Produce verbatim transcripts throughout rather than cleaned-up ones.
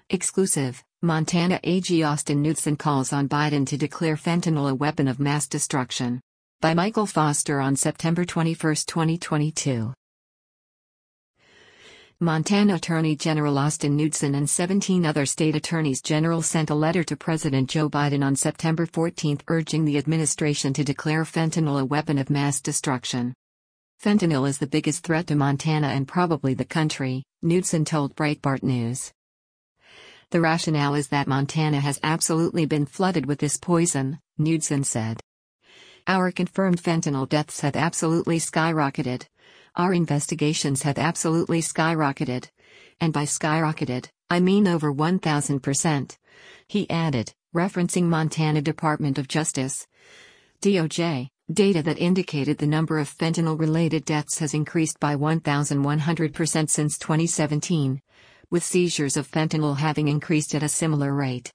Exclusive, Montana A G Austin Knudsen calls on Biden to declare fentanyl a weapon of mass destruction. By Michael Foster on September twenty-first, twenty twenty-two. Montana Attorney General Austin Knudsen and seventeen other state attorneys general sent a letter to President Joe Biden on September fourteenth urging the administration to declare fentanyl a weapon of mass destruction. Fentanyl is the biggest threat to Montana and probably the country, Knudsen told Breitbart News. The rationale is that Montana has absolutely been flooded with this poison, Knudsen said. Our confirmed fentanyl deaths have absolutely skyrocketed. Our investigations have absolutely skyrocketed. And by skyrocketed, I mean over one thousand percent. He added, referencing Montana Department of Justice D O J, data that indicated the number of fentanyl-related deaths has increased by one thousand one hundred percent since twenty seventeen, with seizures of fentanyl having increased at a similar rate.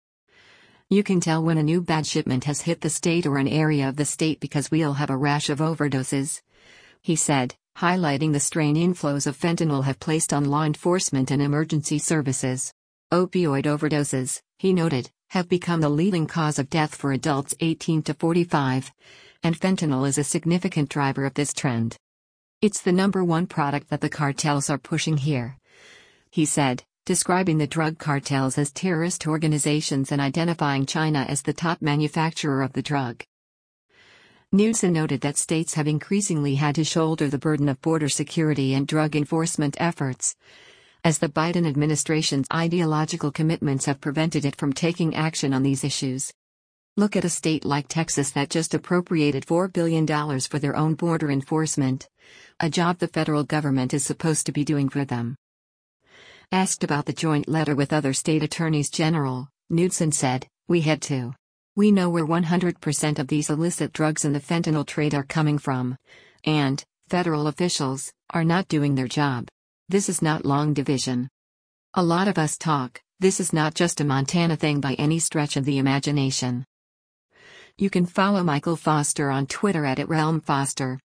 You can tell when a new bad shipment has hit the state or an area of the state because we'll have a rash of overdoses, he said, highlighting the strain inflows of fentanyl have placed on law enforcement and emergency services. Opioid overdoses, he noted, have become the leading cause of death for adults eighteen to forty-five, and fentanyl is a significant driver of this trend. It's the number one product that the cartels are pushing here, he said, describing the drug cartels as terrorist organizations and identifying China as the top manufacturer of the drug. Knudsen noted that states have increasingly had to shoulder the burden of border security and drug enforcement efforts, as the Biden administration's ideological commitments have prevented it from taking action on these issues. Look at a state like Texas that just appropriated four billion dollars for their own border enforcement, a job the federal government is supposed to be doing for them. Asked about the joint letter with other state attorneys general, Knudsen said, "We had to. We know where one hundred percent of these illicit drugs in the fentanyl trade are coming from. And, federal officials, are not doing their job. This is not long division. A lot of us talk, this is not just a Montana thing by any stretch of the imagination." You can follow Michael Foster on Twitter at @RealmFoster.